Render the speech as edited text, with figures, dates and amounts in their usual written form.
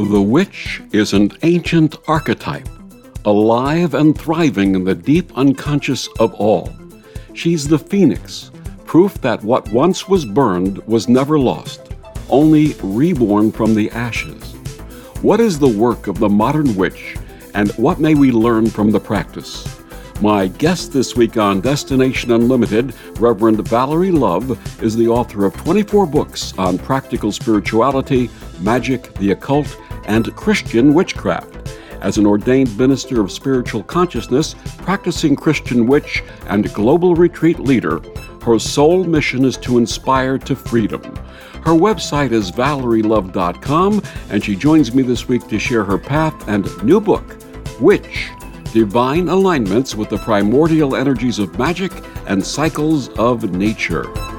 The witch is an ancient archetype, alive and thriving in the deep unconscious of all. She's the phoenix, proof that what once was burned was never lost, only reborn from the ashes. What is the work of the modern witch, and what may we learn from the practice? My guest this week on Destination Unlimited, Reverend Valerie Love, is the author of 24 books on practical spirituality, magic, the occult, and Christian witchcraft. As an ordained minister of spiritual consciousness, practicing Christian witch, and global retreat leader, her sole mission is to inspire to freedom. Her website is ValerieLove.com, and she joins me this week to share her path and new book, Witch: Divine Alignments with the Primordial Energies of Magic and Cycles of Nature.